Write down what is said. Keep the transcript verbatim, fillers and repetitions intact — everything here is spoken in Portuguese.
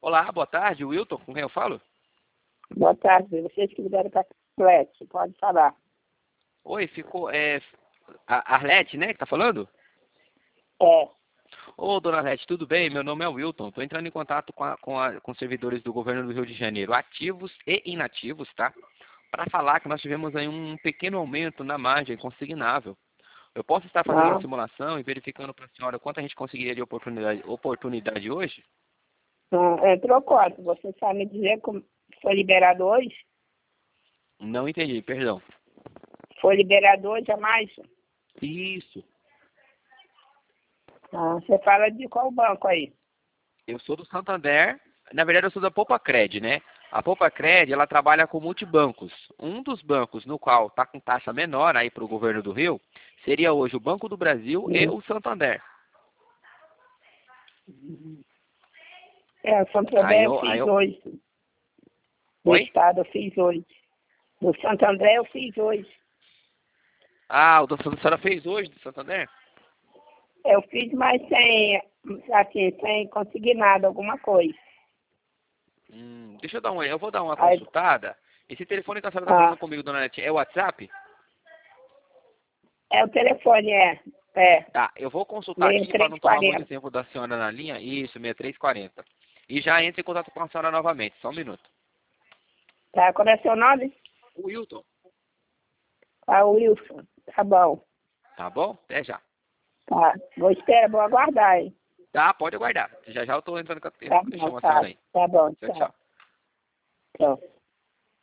Olá, boa tarde, Wilton, com quem eu falo? Boa tarde, vocês que ligaram para a Arlete, pode falar. Oi, ficou, é, a Arlete, né, que tá falando? É. Ô, dona Arlete, tudo bem? Meu nome é Wilton, estou entrando em contato com, a, com, a, com servidores do governo do Rio de Janeiro, ativos e inativos, tá? Para falar que nós tivemos aí um pequeno aumento na margem consignável. Eu posso estar fazendo uma Não. simulação e verificando para a senhora quanto a gente conseguiria de oportunidade, oportunidade hoje? Não, entrou quanto? Você sabe me dizer como foi liberado hoje? Não entendi, perdão. Foi liberado hoje a mais? Isso. Ah, você fala de qual banco aí? Eu sou do Santander, na verdade eu sou da Poupa-Cred, né? A Poupa-Cred, ela trabalha com multibancos. Um dos bancos no qual está com taxa menor aí para o governo do Rio, seria hoje o Banco do Brasil e Hum. o Santander. É, o Santander Aí eu eu, aí fiz eu... hoje. Do Oi? Estado eu fiz hoje. Do Santander eu fiz hoje. Ah, o da a senhora fez hoje do Santander? Eu fiz, mas sem, assim, sem conseguir nada, alguma coisa. Hum, deixa eu dar uma, eu vou dar uma Aí, consultada. Esse telefone que a senhora está ah, falando comigo, dona Nete, é o WhatsApp? é o telefone, é. É. Tá, eu vou consultar Meio aqui para três não tomar muito quarenta. tempo da senhora na linha. Isso, sessenta e três quarenta. E já entre em contato com a senhora novamente, só um minuto. Tá, qual é seu nome? O Wilton. Ah, Wilson. Tá bom. Tá bom? Até já. Tá. Vou esperar, vou aguardar, hein? Tá, pode aguardar. Já já eu tô entrando com a, Tá eu bom, chamo a tá. senhora aí. Tá bom, Tchau, tchau. tchau. Tchau.